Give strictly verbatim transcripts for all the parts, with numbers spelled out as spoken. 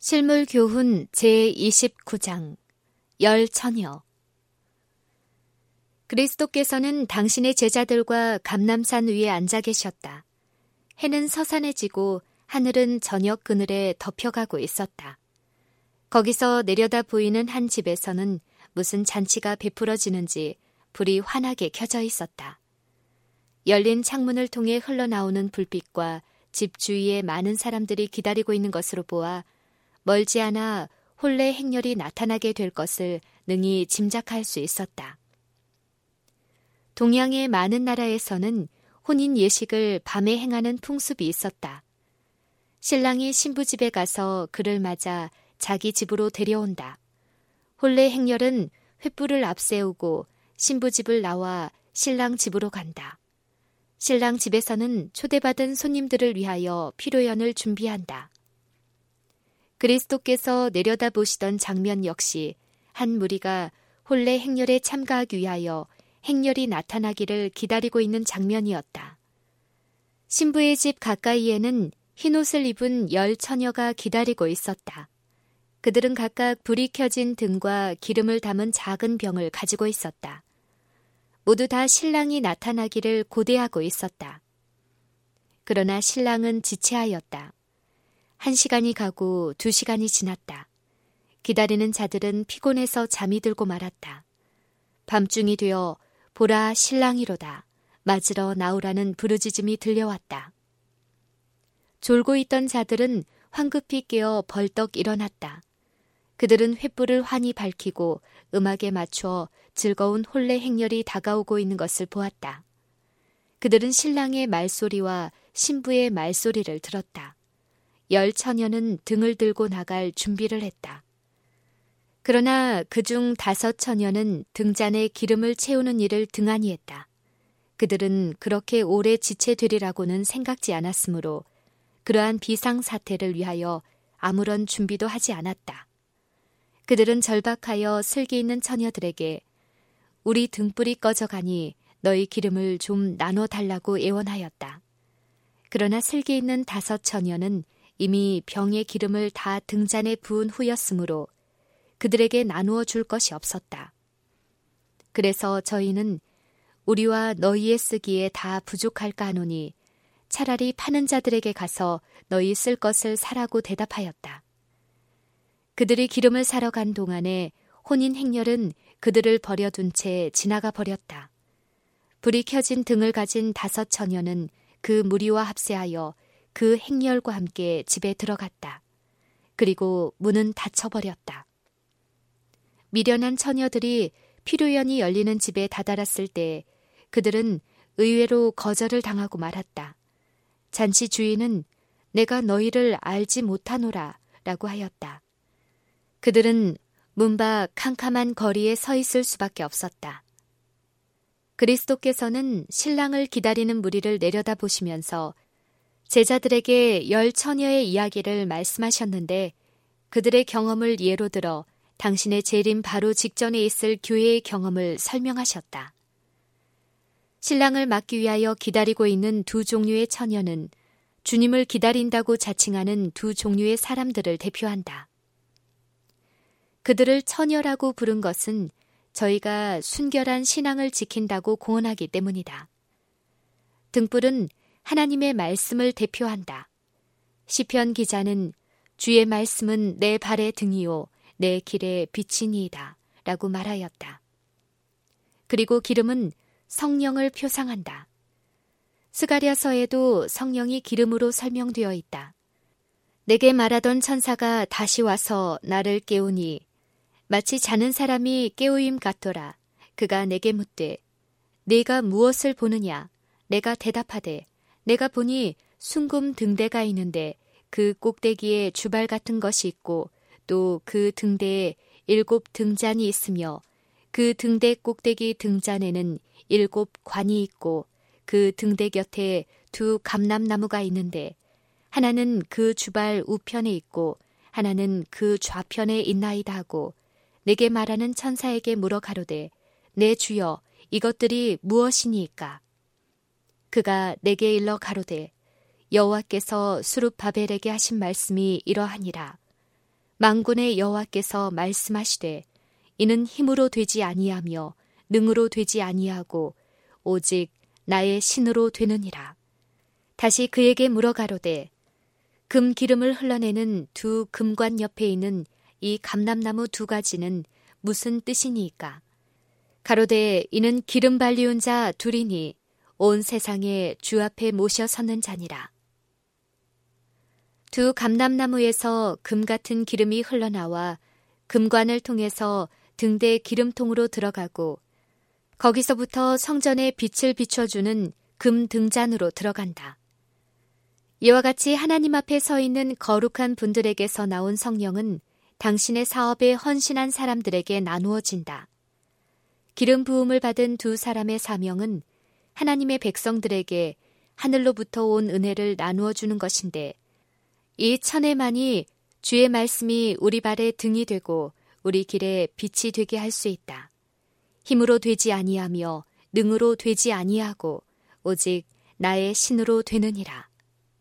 실물교훈 제이십구 장 열처녀. 그리스도께서는 당신의 제자들과 감람산 위에 앉아 계셨다. 해는 서산해지고 하늘은 저녁 그늘에 덮여가고 있었다. 거기서 내려다 보이는 한 집에서는 무슨 잔치가 베풀어지는지 불이 환하게 켜져 있었다. 열린 창문을 통해 흘러나오는 불빛과 집 주위에 많은 사람들이 기다리고 있는 것으로 보아 멀지 않아 혼례 행렬이 나타나게 될 것을 능히 짐작할 수 있었다. 동양의 많은 나라에서는 혼인 예식을 밤에 행하는 풍습이 있었다. 신랑이 신부 집에 가서 그를 맞아 자기 집으로 데려온다. 혼례 행렬은 횃불을 앞세우고 신부 집을 나와 신랑 집으로 간다. 신랑 집에서는 초대받은 손님들을 위하여 피로연을 준비한다. 그리스도께서 내려다보시던 장면 역시 한 무리가 혼례 행렬에 참가하기 위하여 행렬이 나타나기를 기다리고 있는 장면이었다. 신부의 집 가까이에는 흰옷을 입은 열 처녀가 기다리고 있었다. 그들은 각각 불이 켜진 등과 기름을 담은 작은 병을 가지고 있었다. 모두 다 신랑이 나타나기를 고대하고 있었다. 그러나 신랑은 지체하였다. 한 시간이 가고 두 시간이 지났다. 기다리는 자들은 피곤해서 잠이 들고 말았다. 밤중이 되어 보라 신랑이로다. 맞으러 나오라는 부르짖음이 들려왔다. 졸고 있던 자들은 황급히 깨어 벌떡 일어났다. 그들은 횃불을 환히 밝히고 음악에 맞추어 즐거운 혼례 행렬이 다가오고 있는 것을 보았다. 그들은 신랑의 말소리와 신부의 말소리를 들었다. 열 처녀는 등을 들고 나갈 준비를 했다. 그러나 그중 다섯 처녀는 등잔에 기름을 채우는 일을 등한히 했다. 그들은 그렇게 오래 지체되리라고는 생각지 않았으므로 그러한 비상사태를 위하여 아무런 준비도 하지 않았다. 그들은 절박하여 슬기 있는 처녀들에게 우리 등불이 꺼져가니 너희 기름을 좀 나눠달라고 애원하였다. 그러나 슬기 있는 다섯 처녀는 이미 병의 기름을 다 등잔에 부은 후였으므로 그들에게 나누어 줄 것이 없었다. 그래서 저희는 우리와 너희의 쓰기에 다 부족할까 하노니 차라리 파는 자들에게 가서 너희 쓸 것을 사라고 대답하였다. 그들이 기름을 사러 간 동안에 혼인 행렬은 그들을 버려둔 채 지나가 버렸다. 불이 켜진 등을 가진 다섯 처녀는 그 무리와 합세하여 그 행렬과 함께 집에 들어갔다. 그리고 문은 닫혀버렸다. 미련한 처녀들이 피로연이 열리는 집에 다다랐을 때 그들은 의외로 거절을 당하고 말았다. 잔치 주인은 내가 너희를 알지 못하노라 라고 하였다. 그들은 문 밖 캄캄한 거리에 서 있을 수밖에 없었다. 그리스도께서는 신랑을 기다리는 무리를 내려다보시면서 제자들에게 열 처녀의 이야기를 말씀하셨는데 그들의 경험을 예로 들어 당신의 재림 바로 직전에 있을 교회의 경험을 설명하셨다. 신랑을 맞기 위하여 기다리고 있는 두 종류의 처녀는 주님을 기다린다고 자칭하는 두 종류의 사람들을 대표한다. 그들을 처녀라고 부른 것은 저희가 순결한 신앙을 지킨다고 공언하기 때문이다. 등불은 하나님의 말씀을 대표한다. 시편 기자는 주의 말씀은 내 발의 등이요 내 길의 빛이니이다 라고 말하였다. 그리고 기름은 성령을 표상한다. 스가랴서에도 성령이 기름으로 설명되어 있다. 내게 말하던 천사가 다시 와서 나를 깨우니 마치 자는 사람이 깨우임 같더라. 그가 내게 묻되 네가 무엇을 보느냐? 내가 대답하되 내가 보니 숭금 등대가 있는데 그 꼭대기에 주발 같은 것이 있고 또 그 등대에 일곱 등잔이 있으며 그 등대 꼭대기 등잔에는 일곱 관이 있고 그 등대 곁에 두 감람나무가 있는데 하나는 그 주발 우편에 있고 하나는 그 좌편에 있나이다 하고 내게 말하는 천사에게 물어 가로되 내 주여 이것들이 무엇이니이까? 그가 내게 일러 가로되 여호와께서 수룹바벨에게 하신 말씀이 이러하니라. 만군의 여호와께서 말씀하시되 이는 힘으로 되지 아니하며 능으로 되지 아니하고 오직 나의 신으로 되느니라. 다시 그에게 물어가로되 금 기름을 흘러내는 두 금관 옆에 있는 이 감람나무 두 가지는 무슨 뜻이니이까? 가로되 이는 기름 발리운 자 둘이니 온 세상에 주 앞에 모셔 섰는 자니라. 두 감람나무에서 금 같은 기름이 흘러나와 금관을 통해서 등대 기름통으로 들어가고 거기서부터 성전에 빛을 비춰주는 금 등잔으로 들어간다. 이와 같이 하나님 앞에 서 있는 거룩한 분들에게서 나온 성령은 당신의 사업에 헌신한 사람들에게 나누어진다. 기름 부음을 받은 두 사람의 사명은 하나님의 백성들에게 하늘로부터 온 은혜를 나누어 주는 것인데 이 천혜만이 주의 말씀이 우리 발에 등이 되고 우리 길에 빛이 되게 할 수 있다. 힘으로 되지 아니하며 능으로 되지 아니하고 오직 나의 신으로 되느니라.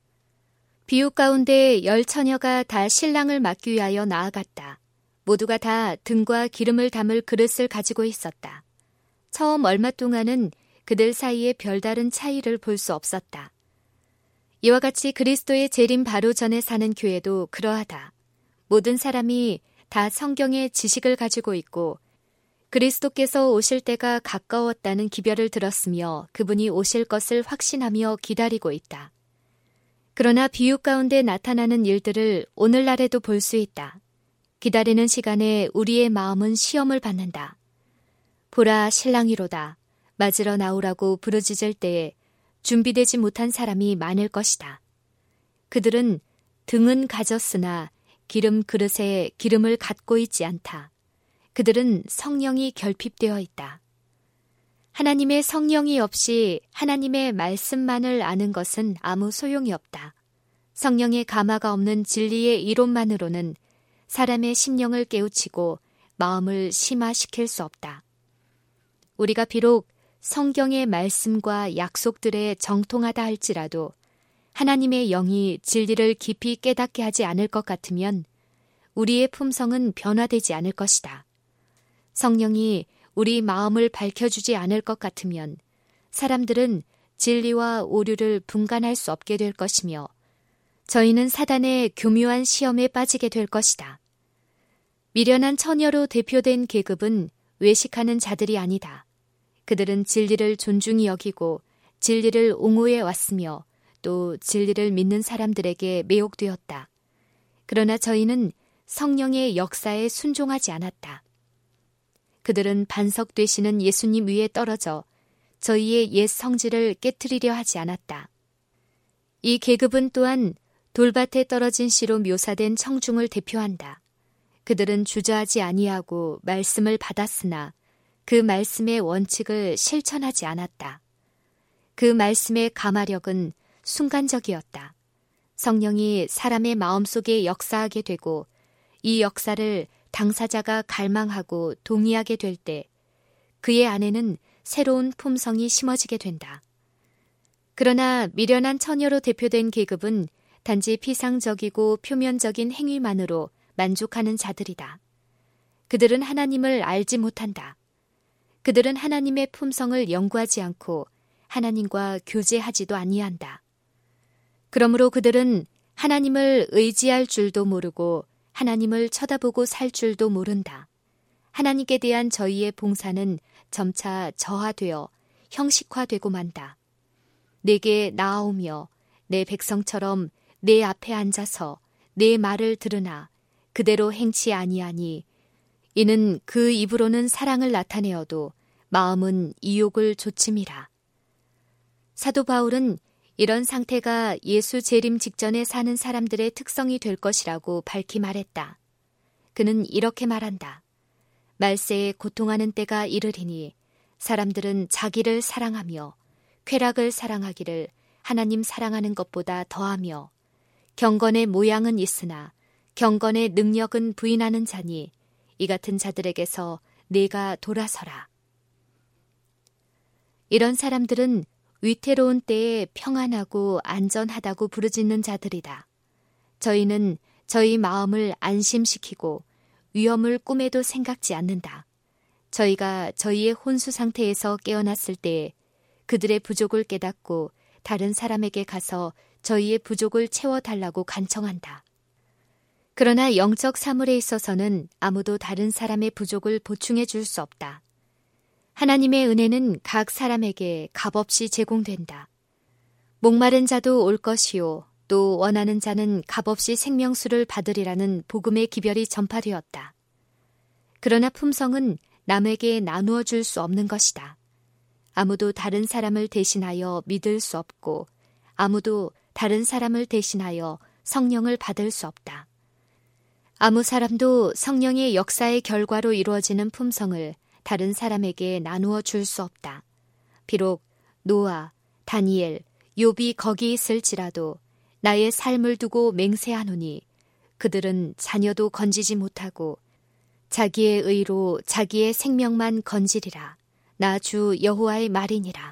비유 가운데 열 처녀가 다 신랑을 맞기 위하여 나아갔다. 모두가 다 등과 기름을 담을 그릇을 가지고 있었다. 처음 얼마 동안은 그들 사이에 별다른 차이를 볼 수 없었다. 이와 같이 그리스도의 재림 바로 전에 사는 교회도 그러하다. 모든 사람이 다 성경의 지식을 가지고 있고 그리스도께서 오실 때가 가까웠다는 기별을 들었으며 그분이 오실 것을 확신하며 기다리고 있다. 그러나 비유 가운데 나타나는 일들을 오늘날에도 볼 수 있다. 기다리는 시간에 우리의 마음은 시험을 받는다. 보라 신랑이로다. 맞으러 나오라고 부르짖을 때에 준비되지 못한 사람이 많을 것이다. 그들은 등은 가졌으나 기름 그릇에 기름을 갖고 있지 않다. 그들은 성령이 결핍되어 있다. 하나님의 성령이 없이 하나님의 말씀만을 아는 것은 아무 소용이 없다. 성령의 감화가 없는 진리의 이론만으로는 사람의 심령을 깨우치고 마음을 심화시킬 수 없다. 우리가 비록 성경의 말씀과 약속들에 정통하다 할지라도 하나님의 영이 진리를 깊이 깨닫게 하지 않을 것 같으면 우리의 품성은 변화되지 않을 것이다. 성령이 우리 마음을 밝혀주지 않을 것 같으면 사람들은 진리와 오류를 분간할 수 없게 될 것이며 저희는 사단의 교묘한 시험에 빠지게 될 것이다. 미련한 처녀로 대표된 계급은 외식하는 자들이 아니다. 그들은 진리를 존중히 여기고 진리를 옹호해 왔으며 또 진리를 믿는 사람들에게 매혹되었다. 그러나 저희는 성령의 역사에 순종하지 않았다. 그들은 반석 되시는 예수님 위에 떨어져 저희의 옛 성질을 깨트리려 하지 않았다. 이 계급은 또한 돌밭에 떨어진 씨로 묘사된 청중을 대표한다. 그들은 주저하지 아니하고 말씀을 받았으나 그 말씀의 원칙을 실천하지 않았다. 그 말씀의 감화력은 순간적이었다. 성령이 사람의 마음속에 역사하게 되고 이 역사를 당사자가 갈망하고 동의하게 될 때 그의 안에는 새로운 품성이 심어지게 된다. 그러나 미련한 처녀로 대표된 계급은 단지 피상적이고 표면적인 행위만으로 만족하는 자들이다. 그들은 하나님을 알지 못한다. 그들은 하나님의 품성을 연구하지 않고 하나님과 교제하지도 아니한다. 그러므로 그들은 하나님을 의지할 줄도 모르고 하나님을 쳐다보고 살 줄도 모른다. 하나님께 대한 저희의 봉사는 점차 저하되어 형식화되고 만다. 내게 나아오며 내 백성처럼 내 앞에 앉아서 내 말을 들으나 그대로 행치 아니하니 이는 그 입으로는 사랑을 나타내어도 마음은 이욕을 조침이라. 사도 바울은 이런 상태가 예수 재림 직전에 사는 사람들의 특성이 될 것이라고 밝히 말했다. 그는 이렇게 말한다. 말세에 고통하는 때가 이르리니 사람들은 자기를 사랑하며 쾌락을 사랑하기를 하나님 사랑하는 것보다 더하며 경건의 모양은 있으나 경건의 능력은 부인하는 자니 이 같은 자들에게서 내가 돌아서라. 이런 사람들은 위태로운 때에 평안하고 안전하다고 부르짖는 자들이다. 저희는 저희 마음을 안심시키고 위험을 꿈에도 생각지 않는다. 저희가 저희의 혼수 상태에서 깨어났을 때 그들의 부족을 깨닫고 다른 사람에게 가서 저희의 부족을 채워달라고 간청한다. 그러나 영적 사물에 있어서는 아무도 다른 사람의 부족을 보충해 줄 수 없다. 하나님의 은혜는 각 사람에게 값없이 제공된다. 목마른 자도 올 것이요 또 원하는 자는 값없이 생명수를 받으리라는 복음의 기별이 전파되었다. 그러나 품성은 남에게 나누어 줄 수 없는 것이다. 아무도 다른 사람을 대신하여 믿을 수 없고 아무도 다른 사람을 대신하여 성령을 받을 수 없다. 아무 사람도 성령의 역사의 결과로 이루어지는 품성을 다른 사람에게 나누어 줄 수 없다. 비록 노아, 다니엘, 욥이 거기 있을지라도 나의 삶을 두고 맹세하노니 그들은 자녀도 건지지 못하고 자기의 의로 자기의 생명만 건지리라. 나 주 여호와의 말이니라.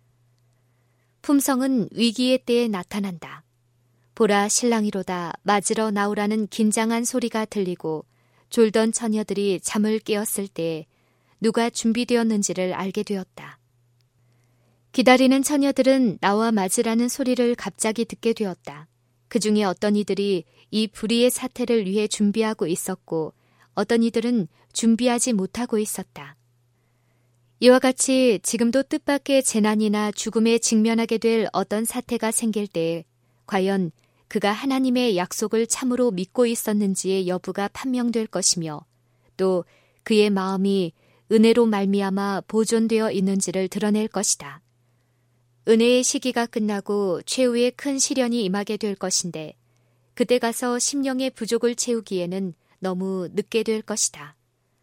품성은 위기의 때에 나타난다. 보라 신랑이로다 맞으러 나오라는 긴장한 소리가 들리고 졸던 처녀들이 잠을 깨었을 때 누가 준비되었는지를 알게 되었다. 기다리는 처녀들은 나와 맞으라는 소리를 갑자기 듣게 되었다. 그 중에 어떤 이들이 이 불의의 사태를 위해 준비하고 있었고 어떤 이들은 준비하지 못하고 있었다. 이와 같이 지금도 뜻밖의 재난이나 죽음에 직면하게 될 어떤 사태가 생길 때 과연 그가 하나님의 약속을 참으로 믿고 있었는지의 여부가 판명될 것이며 또 그의 마음이 은혜로 말미암아 보존되어 있는지를 드러낼 것이다. 은혜의 시기가 끝나고 최후의 큰 시련이 임하게 될 것인데 그때 가서 심령의 부족을 채우기에는 너무 늦게 될 것이다.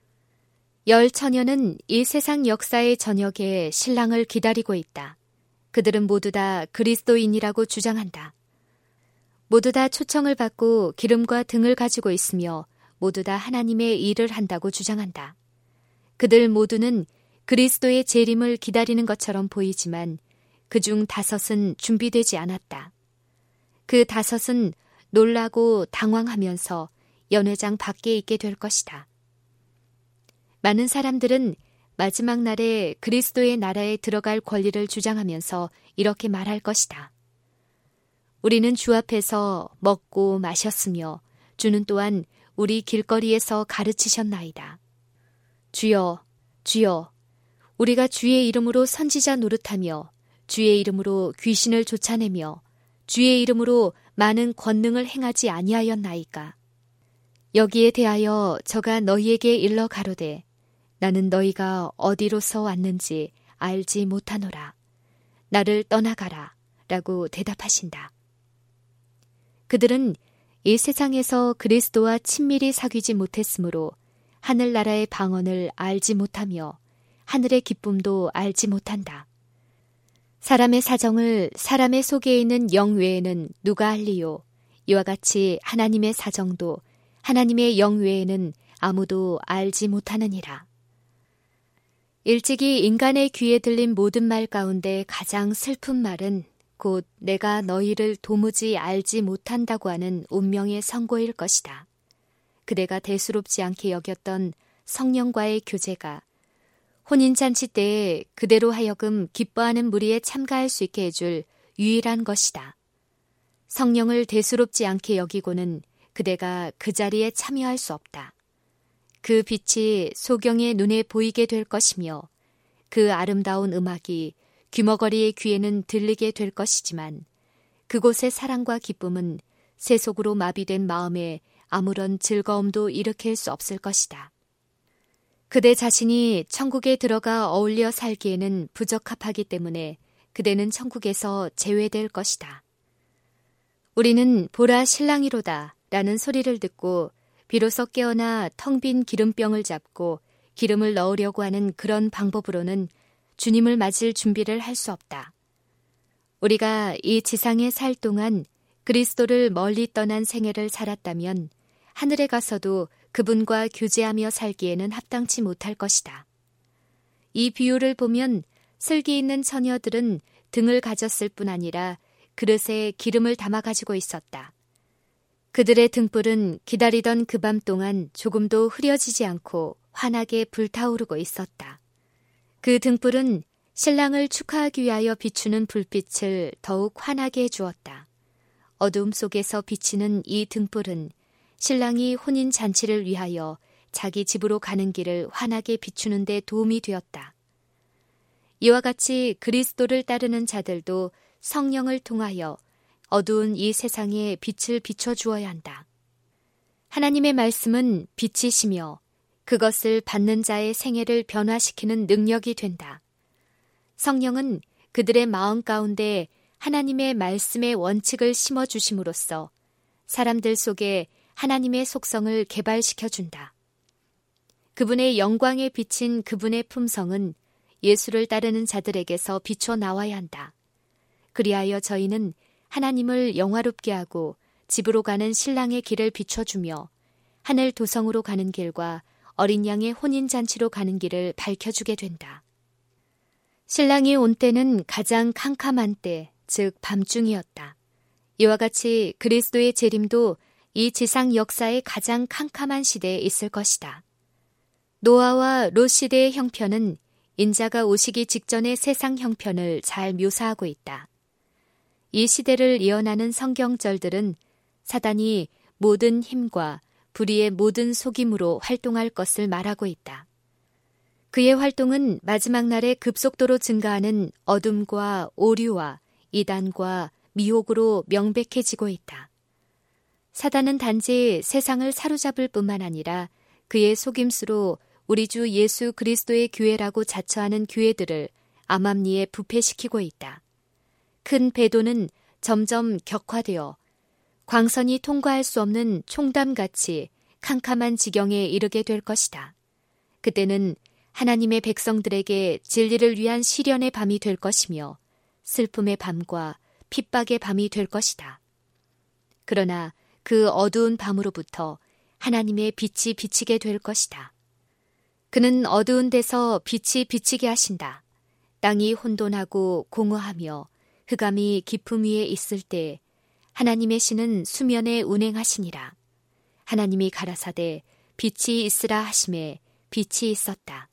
열 처녀는 이 세상 역사의 저녁에 신랑을 기다리고 있다. 그들은 모두 다 그리스도인이라고 주장한다. 모두 다 초청을 받고 기름과 등을 가지고 있으며 모두 다 하나님의 일을 한다고 주장한다. 그들 모두는 그리스도의 재림을 기다리는 것처럼 보이지만 그중 다섯은 준비되지 않았다. 그 다섯은 놀라고 당황하면서 연회장 밖에 있게 될 것이다. 많은 사람들은 마지막 날에 그리스도의 나라에 들어갈 권리를 주장하면서 이렇게 말할 것이다. 우리는 주 앞에서 먹고 마셨으며 주는 또한 우리 길거리에서 가르치셨나이다. 주여, 주여, 우리가 주의 이름으로 선지자 노릇하며 주의 이름으로 귀신을 쫓아내며 주의 이름으로 많은 권능을 행하지 아니하였나이까. 여기에 대하여 저가 너희에게 일러 가로되 나는 너희가 어디로서 왔는지 알지 못하노라. 나를 떠나가라 라고 대답하신다. 그들은 이 세상에서 그리스도와 친밀히 사귀지 못했으므로 하늘나라의 방언을 알지 못하며 하늘의 기쁨도 알지 못한다. 사람의 사정을 사람의 속에 있는 영 외에는 누가 알리요? 이와 같이 하나님의 사정도 하나님의 영 외에는 아무도 알지 못하느니라. 일찍이 인간의 귀에 들린 모든 말 가운데 가장 슬픈 말은 곧 내가 너희를 도무지 알지 못한다고 하는 운명의 선고일 것이다. 그대가 대수롭지 않게 여겼던 성령과의 교제가 혼인잔치 때에 그대로 하여금 기뻐하는 무리에 참가할 수 있게 해줄 유일한 것이다. 성령을 대수롭지 않게 여기고는 그대가 그 자리에 참여할 수 없다. 그 빛이 소경의 눈에 보이게 될 것이며 그 아름다운 음악이 귀머거리의 귀에는 들리게 될 것이지만 그곳의 사랑과 기쁨은 세속으로 마비된 마음에 아무런 즐거움도 일으킬 수 없을 것이다. 그대 자신이 천국에 들어가 어울려 살기에는 부적합하기 때문에 그대는 천국에서 제외될 것이다. 우리는 보라 신랑이로다 라는 소리를 듣고 비로소 깨어나 텅 빈 기름병을 잡고 기름을 넣으려고 하는 그런 방법으로는 주님을 맞을 준비를 할 수 없다. 우리가 이 지상에 살 동안 그리스도를 멀리 떠난 생애를 살았다면 하늘에 가서도 그분과 교제하며 살기에는 합당치 못할 것이다. 이 비유를 보면 슬기 있는 처녀들은 등을 가졌을 뿐 아니라 그릇에 기름을 담아 가지고 있었다. 그들의 등불은 기다리던 그 밤 동안 조금도 흐려지지 않고 환하게 불타오르고 있었다. 그 등불은 신랑을 축하하기 위하여 비추는 불빛을 더욱 환하게 해주었다. 어두움 속에서 비치는 이 등불은 신랑이 혼인 잔치를 위하여 자기 집으로 가는 길을 환하게 비추는 데 도움이 되었다. 이와 같이 그리스도를 따르는 자들도 성령을 통하여 어두운 이 세상에 빛을 비춰주어야 한다. 하나님의 말씀은 빛이시며 그것을 받는 자의 생애를 변화시키는 능력이 된다. 성령은 그들의 마음 가운데 하나님의 말씀의 원칙을 심어주심으로써 사람들 속에 하나님의 속성을 개발시켜준다. 그분의 영광에 비친 그분의 품성은 예수를 따르는 자들에게서 비춰 나와야 한다. 그리하여 저희는 하나님을 영화롭게 하고 집으로 가는 신랑의 길을 비춰주며 하늘 도성으로 가는 길과 어린 양의 혼인잔치로 가는 길을 밝혀주게 된다. 신랑이 온 때는 가장 캄캄한 때, 즉 밤중이었다. 이와 같이 그리스도의 재림도 이 지상 역사의 가장 캄캄한 시대에 있을 것이다. 노아와 롯 시대의 형편은 인자가 오시기 직전의 세상 형편을 잘 묘사하고 있다. 이 시대를 예언하는 성경절들은 사단이 모든 힘과 불의의 모든 속임으로 활동할 것을 말하고 있다. 그의 활동은 마지막 날에 급속도로 증가하는 어둠과 오류와 이단과 미혹으로 명백해지고 있다. 사단은 단지 세상을 사로잡을 뿐만 아니라 그의 속임수로 우리 주 예수 그리스도의 교회라고 자처하는 교회들을 암암리에 부패시키고 있다. 큰 배도는 점점 격화되어 광선이 통과할 수 없는 총담같이 캄캄한 지경에 이르게 될 것이다. 그때는 하나님의 백성들에게 진리를 위한 시련의 밤이 될 것이며 슬픔의 밤과 핍박의 밤이 될 것이다. 그러나 그 어두운 밤으로부터 하나님의 빛이 비치게 될 것이다. 그는 어두운 데서 빛이 비치게 하신다. 땅이 혼돈하고 공허하며 흑암이 깊음 위에 있을 때 하나님의 신은 수면에 운행하시니라. 하나님이 가라사대 빛이 있으라 하심에 빛이 있었다.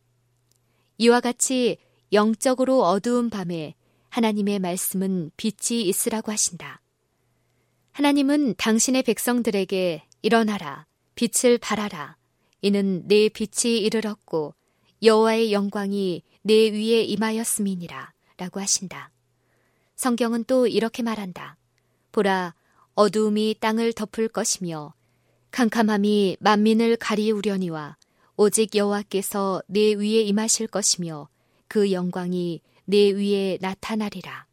이와 같이 영적으로 어두운 밤에 하나님의 말씀은 빛이 있으라고 하신다. 하나님은 당신의 백성들에게 일어나라, 빛을 발하라. 이는 내 빛이 이르렀고 여호와의 영광이 내 위에 임하였음이니라 라고 하신다. 성경은 또 이렇게 말한다. 보라, 어두움이 땅을 덮을 것이며 캄캄함이 만민을 가리우려니와 오직 여호와께서 내 위에 임하실 것이며 그 영광이 내 위에 나타나리라.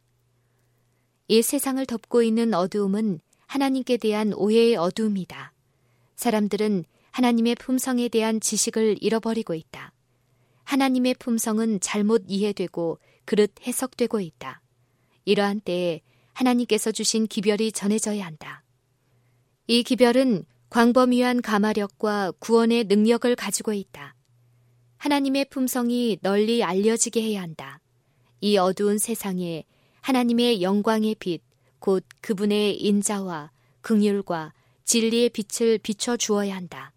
이 세상을 덮고 있는 어두움은 하나님께 대한 오해의 어두움이다. 사람들은 하나님의 품성에 대한 지식을 잃어버리고 있다. 하나님의 품성은 잘못 이해되고 그릇 해석되고 있다. 이러한 때에 하나님께서 주신 기별이 전해져야 한다. 이 기별은 광범위한 감화력과 구원의 능력을 가지고 있다. 하나님의 품성이 널리 알려지게 해야 한다. 이 어두운 세상에 하나님의 영광의 빛, 곧 그분의 인자와 긍휼과 진리의 빛을 비춰 주어야 한다.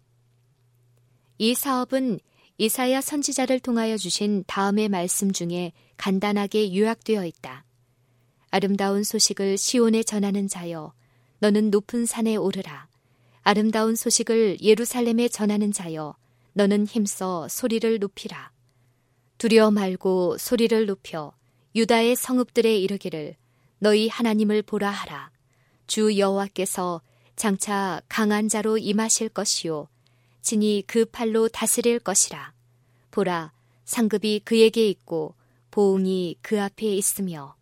이 사업은 이사야 선지자를 통하여 주신 다음의 말씀 중에 간단하게 요약되어 있다. 아름다운 소식을 시온에 전하는 자여, 너는 높은 산에 오르라. 아름다운 소식을 예루살렘에 전하는 자여, 너는 힘써 소리를 높이라. 두려워 말고 소리를 높여 유다의 성읍들에 이르기를 너희 하나님을 보라 하라. 주 여호와께서 장차 강한 자로 임하실 것이요 진이 그 팔로 다스릴 것이라. 보라, 상급이 그에게 있고 보응이 그 앞에 있으며.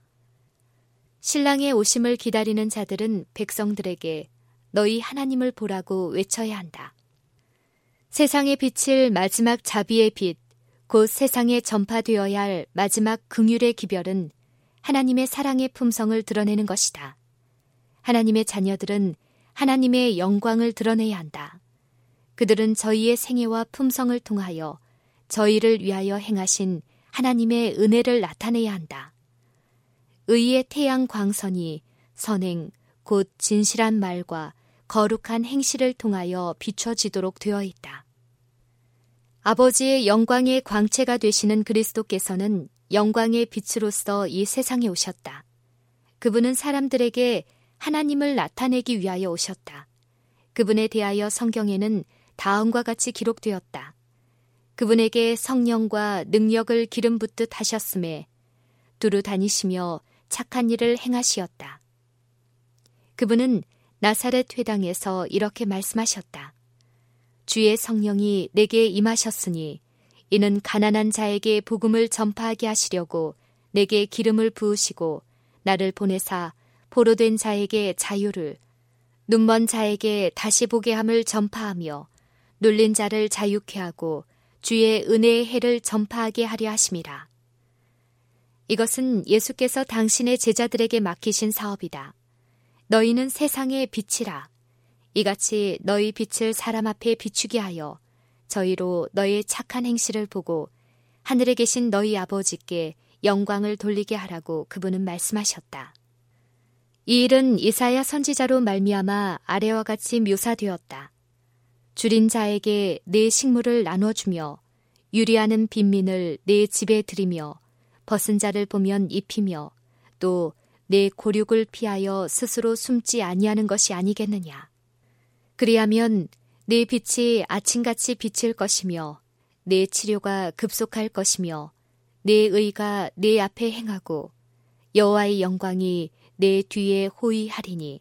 신랑의 오심을 기다리는 자들은 백성들에게 너희 하나님을 보라고 외쳐야 한다. 세상에 비칠 마지막 자비의 빛, 곧 세상에 전파되어야 할 마지막 긍휼의 기별은 하나님의 사랑의 품성을 드러내는 것이다. 하나님의 자녀들은 하나님의 영광을 드러내야 한다. 그들은 저희의 생애와 품성을 통하여 저희를 위하여 행하신 하나님의 은혜를 나타내야 한다. 의의 태양 광선이 선행, 곧 진실한 말과 거룩한 행실을 통하여 비춰지도록 되어 있다. 아버지의 영광의 광채가 되시는 그리스도께서는 영광의 빛으로서 이 세상에 오셨다. 그분은 사람들에게 하나님을 나타내기 위하여 오셨다. 그분에 대하여 성경에는 다음과 같이 기록되었다. 그분에게 성령과 능력을 기름 붓듯 하셨음에 두루 다니시며 착한 일을 행하시었다. 그분은 나사렛 회당에서 이렇게 말씀하셨다. 주의 성령이 내게 임하셨으니 이는 가난한 자에게 복음을 전파하게 하시려고 내게 기름을 부으시고 나를 보내사 포로된 자에게 자유를, 눈먼 자에게 다시 보게 함을 전파하며 눌린 자를 자유케 하고 주의 은혜의 해를 전파하게 하려 하심이라. 이것은 예수께서 당신의 제자들에게 맡기신 사업이다. 너희는 세상의 빛이라. 이같이 너희 빛을 사람 앞에 비추게 하여 저희로 너희의 착한 행실을 보고 하늘에 계신 너희 아버지께 영광을 돌리게 하라고 그분은 말씀하셨다. 이 일은 이사야 선지자로 말미암아 아래와 같이 묘사되었다. 줄인 자에게 내 식물을 나눠주며 유리하는 빈민을 내 집에 들이며 벗은 자를 보면 입히며 또 내 고륙을 피하여 스스로 숨지 아니하는 것이 아니겠느냐. 그리하면 내 빛이 아침같이 비칠 것이며 내 치료가 급속할 것이며 내 의가 내 앞에 행하고 여호와의 영광이 내 뒤에 호위하리니.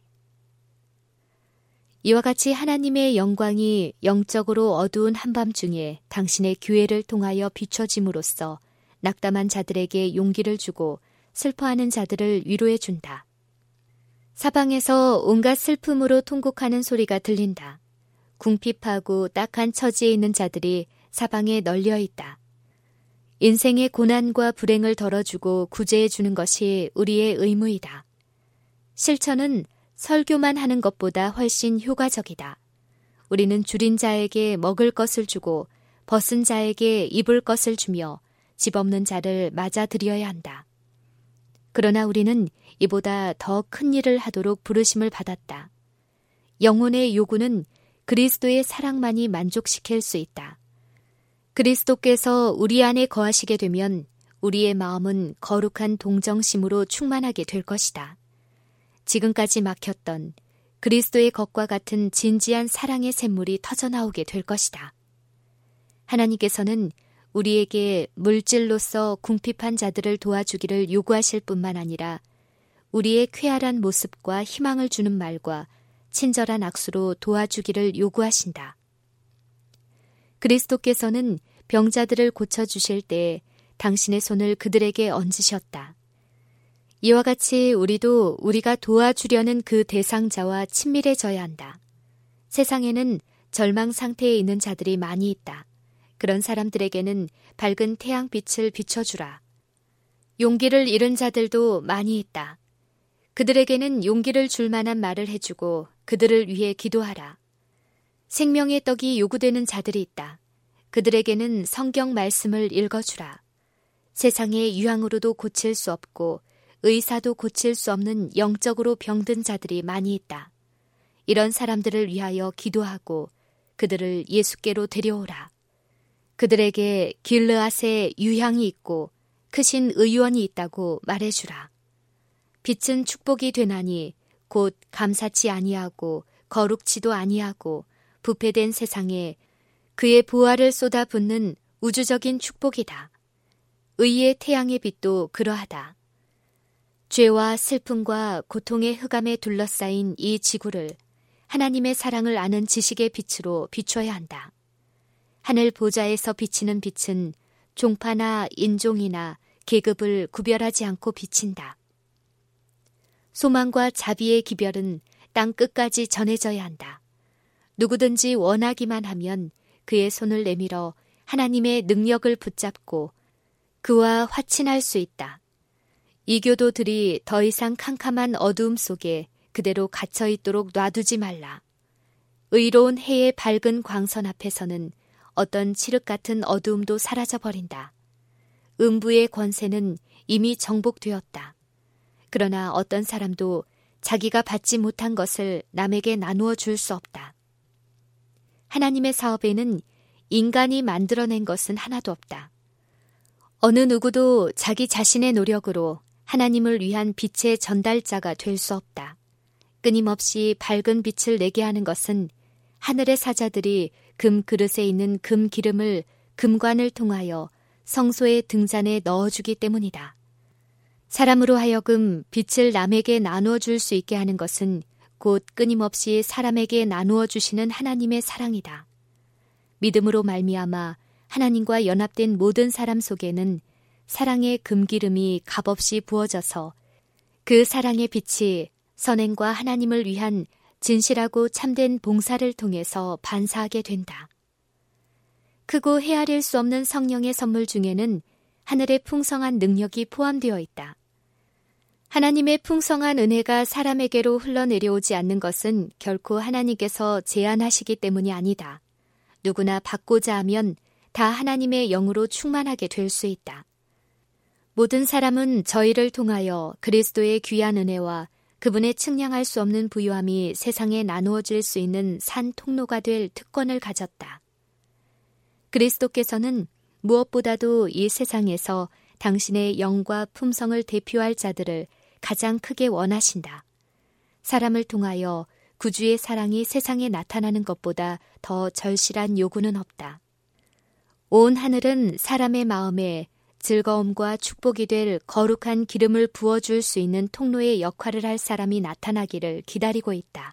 이와 같이 하나님의 영광이 영적으로 어두운 한밤중에 당신의 교회를 통하여 비춰짐으로써 낙담한 자들에게 용기를 주고 슬퍼하는 자들을 위로해 준다. 사방에서 온갖 슬픔으로 통곡하는 소리가 들린다. 궁핍하고 딱한 처지에 있는 자들이 사방에 널려 있다. 인생의 고난과 불행을 덜어주고 구제해 주는 것이 우리의 의무이다. 실천은 설교만 하는 것보다 훨씬 효과적이다. 우리는 줄인 자에게 먹을 것을 주고 벗은 자에게 입을 것을 주며 집 없는 자를 맞아들여야 한다. 그러나 우리는 이보다 더 큰 일을 하도록 부르심을 받았다. 영혼의 요구는 그리스도의 사랑만이 만족시킬 수 있다. 그리스도께서 우리 안에 거하시게 되면 우리의 마음은 거룩한 동정심으로 충만하게 될 것이다. 지금까지 막혔던 그리스도의 것과 같은 진지한 사랑의 샘물이 터져나오게 될 것이다. 하나님께서는 우리에게 물질로서 궁핍한 자들을 도와주기를 요구하실 뿐만 아니라 우리의 쾌활한 모습과 희망을 주는 말과 친절한 악수로 도와주기를 요구하신다. 그리스도께서는 병자들을 고쳐주실 때 당신의 손을 그들에게 얹으셨다. 이와 같이 우리도 우리가 도와주려는 그 대상자와 친밀해져야 한다. 세상에는 절망 상태에 있는 자들이 많이 있다. 그런 사람들에게는 밝은 태양빛을 비춰주라. 용기를 잃은 자들도 많이 있다. 그들에게는 용기를 줄 만한 말을 해주고 그들을 위해 기도하라. 생명의 떡이 요구되는 자들이 있다. 그들에게는 성경 말씀을 읽어주라. 세상의 유황으로도 고칠 수 없고 의사도 고칠 수 없는 영적으로 병든 자들이 많이 있다. 이런 사람들을 위하여 기도하고 그들을 예수께로 데려오라. 그들에게 길르앗에 유향이 있고 크신 의원이 있다고 말해주라. 빛은 축복이 되나니 곧 감사치 아니하고 거룩치도 아니하고 부패된 세상에 그의 보화를 쏟아붓는 우주적인 축복이다. 의의 태양의 빛도 그러하다. 죄와 슬픔과 고통의 흑암에 둘러싸인 이 지구를 하나님의 사랑을 아는 지식의 빛으로 비춰야 한다. 하늘 보좌에서 비치는 빛은 종파나 인종이나 계급을 구별하지 않고 비친다. 소망과 자비의 기별은 땅 끝까지 전해져야 한다. 누구든지 원하기만 하면 그의 손을 내밀어 하나님의 능력을 붙잡고 그와 화친할 수 있다. 이교도들이 더 이상 캄캄한 어두움 속에 그대로 갇혀 있도록 놔두지 말라. 의로운 해의 밝은 광선 앞에서는 어떤 칠흑 같은 어두움도 사라져버린다. 음부의 권세는 이미 정복되었다. 그러나 어떤 사람도 자기가 받지 못한 것을 남에게 나누어 줄 수 없다. 하나님의 사업에는 인간이 만들어낸 것은 하나도 없다. 어느 누구도 자기 자신의 노력으로 하나님을 위한 빛의 전달자가 될 수 없다. 끊임없이 밝은 빛을 내게 하는 것은 하늘의 사자들이 금 그릇에 있는 금 기름을 금관을 통하여 성소의 등잔에 넣어주기 때문이다. 사람으로 하여금 빛을 남에게 나누어 줄 수 있게 하는 것은 곧 끊임없이 사람에게 나누어 주시는 하나님의 사랑이다. 믿음으로 말미암아 하나님과 연합된 모든 사람 속에는 사랑의 금기름이 값없이 부어져서 그 사랑의 빛이 선행과 하나님을 위한 진실하고 참된 봉사를 통해서 반사하게 된다. 크고 헤아릴 수 없는 성령의 선물 중에는 하늘의 풍성한 능력이 포함되어 있다. 하나님의 풍성한 은혜가 사람에게로 흘러내려오지 않는 것은 결코 하나님께서 제한하시기 때문이 아니다. 누구나 받고자 하면 다 하나님의 영으로 충만하게 될 수 있다. 모든 사람은 저희를 통하여 그리스도의 귀한 은혜와 그분의 측량할 수 없는 부요함이 세상에 나누어질 수 있는 산 통로가 될 특권을 가졌다. 그리스도께서는 무엇보다도 이 세상에서 당신의 영과 품성을 대표할 자들을 가장 크게 원하신다. 사람을 통하여 구주의 사랑이 세상에 나타나는 것보다 더 절실한 요구는 없다. 온 하늘은 사람의 마음에 즐거움과 축복이 될 거룩한 기름을 부어줄 수 있는 통로의 역할을 할 사람이 나타나기를 기다리고 있다.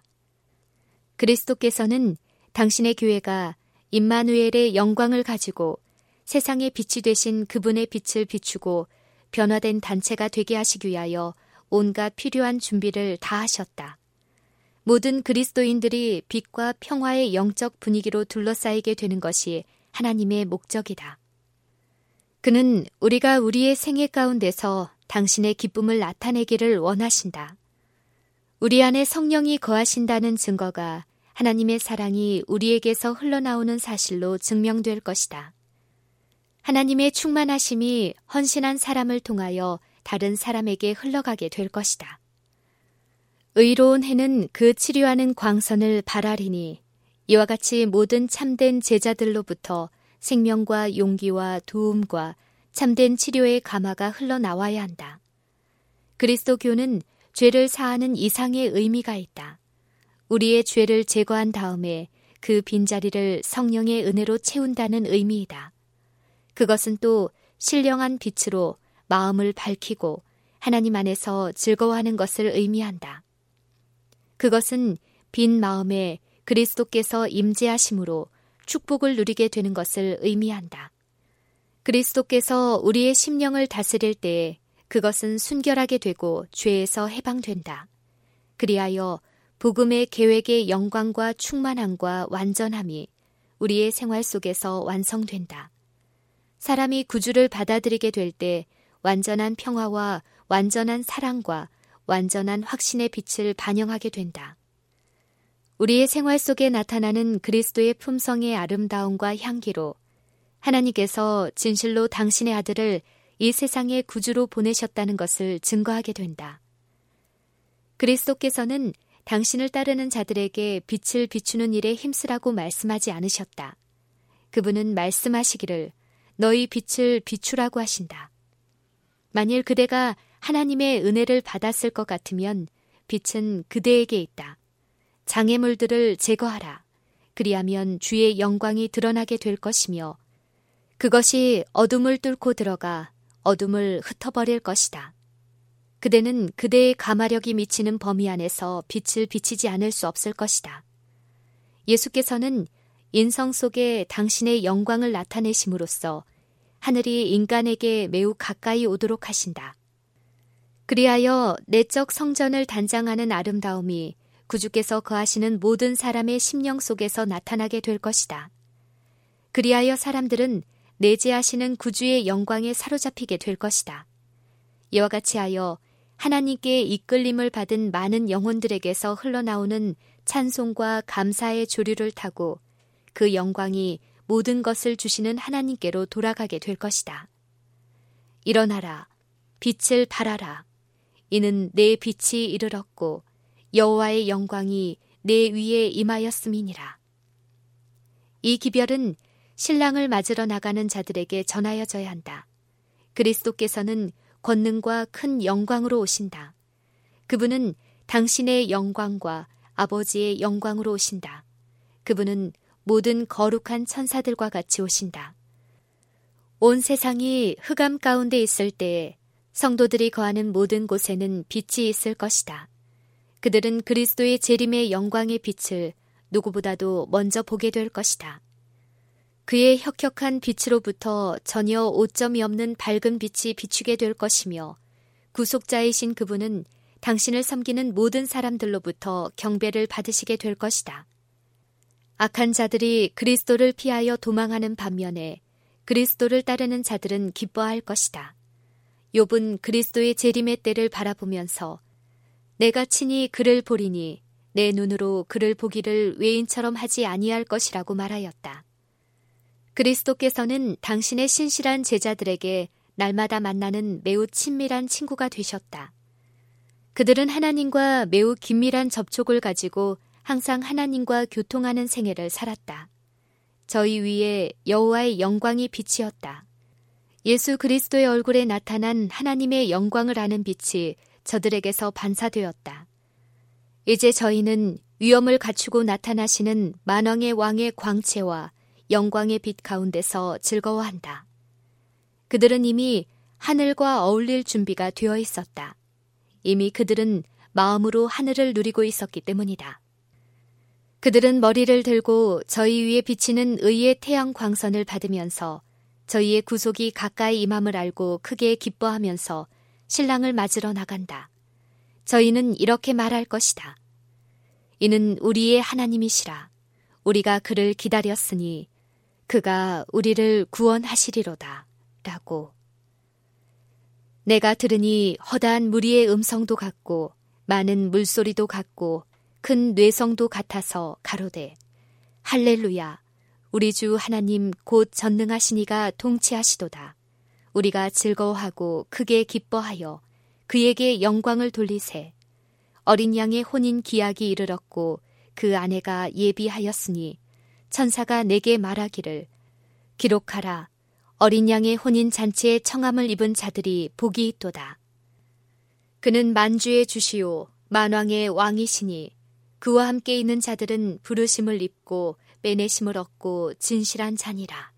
그리스도께서는 당신의 교회가 임마누엘의 영광을 가지고 세상의 빛이 되신 그분의 빛을 비추고 변화된 단체가 되게 하시기 위하여 온갖 필요한 준비를 다 하셨다. 모든 그리스도인들이 빛과 평화의 영적 분위기로 둘러싸이게 되는 것이 하나님의 목적이다. 그는 우리가 우리의 생애 가운데서 당신의 기쁨을 나타내기를 원하신다. 우리 안에 성령이 거하신다는 증거가 하나님의 사랑이 우리에게서 흘러나오는 사실로 증명될 것이다. 하나님의 충만하심이 헌신한 사람을 통하여 다른 사람에게 흘러가게 될 것이다. 의로운 해는 그 치료하는 광선을 발하리니 이와 같이 모든 참된 제자들로부터 생명과 용기와 도움과 참된 치료의 가마가 흘러나와야 한다. 그리스도교는 죄를 사하는 이상의 의미가 있다. 우리의 죄를 제거한 다음에 그 빈자리를 성령의 은혜로 채운다는 의미이다. 그것은 또 신령한 빛으로 마음을 밝히고 하나님 안에서 즐거워하는 것을 의미한다. 그것은 빈 마음에 그리스도께서 임재하심으로 축복을 누리게 되는 것을 의미한다. 그리스도께서 우리의 심령을 다스릴 때에 그것은 순결하게 되고 죄에서 해방된다. 그리하여 복음의 계획의 영광과 충만함과 완전함이 우리의 생활 속에서 완성된다. 사람이 구주를 받아들이게 될 때 완전한 평화와 완전한 사랑과 완전한 확신의 빛을 반영하게 된다. 우리의 생활 속에 나타나는 그리스도의 품성의 아름다움과 향기로 하나님께서 진실로 당신의 아들을 이 세상의 구주로 보내셨다는 것을 증거하게 된다. 그리스도께서는 당신을 따르는 자들에게 빛을 비추는 일에 힘쓰라고 말씀하지 않으셨다. 그분은 말씀하시기를 너희 빛을 비추라고 하신다. 만일 그대가 하나님의 은혜를 받았을 것 같으면 빛은 그대에게 있다. 장애물들을 제거하라. 그리하면 주의 영광이 드러나게 될 것이며 그것이 어둠을 뚫고 들어가 어둠을 흩어버릴 것이다. 그대는 그대의 가마력이 미치는 범위 안에서 빛을 비치지 않을 수 없을 것이다. 예수께서는 인성 속에 당신의 영광을 나타내심으로써 하늘이 인간에게 매우 가까이 오도록 하신다. 그리하여 내적 성전을 단장하는 아름다움이 구주께서 거하시는 모든 사람의 심령 속에서 나타나게 될 것이다. 그리하여 사람들은 내재하시는 구주의 영광에 사로잡히게 될 것이다. 이와 같이 하여 하나님께 이끌림을 받은 많은 영혼들에게서 흘러나오는 찬송과 감사의 조류를 타고 그 영광이 모든 것을 주시는 하나님께로 돌아가게 될 것이다. 일어나라, 빛을 발하라. 이는 내 빛이 이르렀고 여호와의 영광이 내 위에 임하였음이니라. 이 기별은 신랑을 맞으러 나가는 자들에게 전하여져야 한다. 그리스도께서는 권능과 큰 영광으로 오신다. 그분은 당신의 영광과 아버지의 영광으로 오신다. 그분은 모든 거룩한 천사들과 같이 오신다. 온 세상이 흑암 가운데 있을 때에 성도들이 거하는 모든 곳에는 빛이 있을 것이다. 그들은 그리스도의 재림의 영광의 빛을 누구보다도 먼저 보게 될 것이다. 그의 혁혁한 빛으로부터 전혀 오점이 없는 밝은 빛이 비추게 될 것이며 구속자이신 그분은 당신을 섬기는 모든 사람들로부터 경배를 받으시게 될 것이다. 악한 자들이 그리스도를 피하여 도망하는 반면에 그리스도를 따르는 자들은 기뻐할 것이다. 욥은 그리스도의 재림의 때를 바라보면서 내가 친히 그를 보리니 내 눈으로 그를 보기를 외인처럼 하지 아니할 것이라고 말하였다. 그리스도께서는 당신의 신실한 제자들에게 날마다 만나는 매우 친밀한 친구가 되셨다. 그들은 하나님과 매우 긴밀한 접촉을 가지고 항상 하나님과 교통하는 생애를 살았다. 저희 위에 여호와의 영광이 빛이었다. 예수 그리스도의 얼굴에 나타난 하나님의 영광을 아는 빛이 저들에게서 반사되었다. 이제 저희는 위엄을 갖추고 나타나시는 만왕의 왕의 광채와 영광의 빛 가운데서 즐거워한다. 그들은 이미 하늘과 어울릴 준비가 되어 있었다. 이미 그들은 마음으로 하늘을 누리고 있었기 때문이다. 그들은 머리를 들고 저희 위에 비치는 의의 태양 광선을 받으면서 저희의 구속이 가까이 임함을 알고 크게 기뻐하면서 신랑을 맞으러 나간다. 저희는 이렇게 말할 것이다. 이는 우리의 하나님이시라. 우리가 그를 기다렸으니 그가 우리를 구원하시리로다. 라고. 내가 들으니 허다한 무리의 음성도 같고 많은 물소리도 같고 큰 뇌성도 같아서 가로되 할렐루야. 우리 주 하나님 곧 전능하시니가 통치하시도다. 우리가 즐거워하고 크게 기뻐하여 그에게 영광을 돌리세. 어린 양의 혼인 기약이 이르렀고 그 아내가 예비하였으니 천사가 내게 말하기를 기록하라. 어린 양의 혼인 잔치에 청함을 입은 자들이 복이 있도다. 그는 만주의 주시오 만왕의 왕이시니 그와 함께 있는 자들은 부르심을 입고 빼내심을 얻고 진실한 자니라.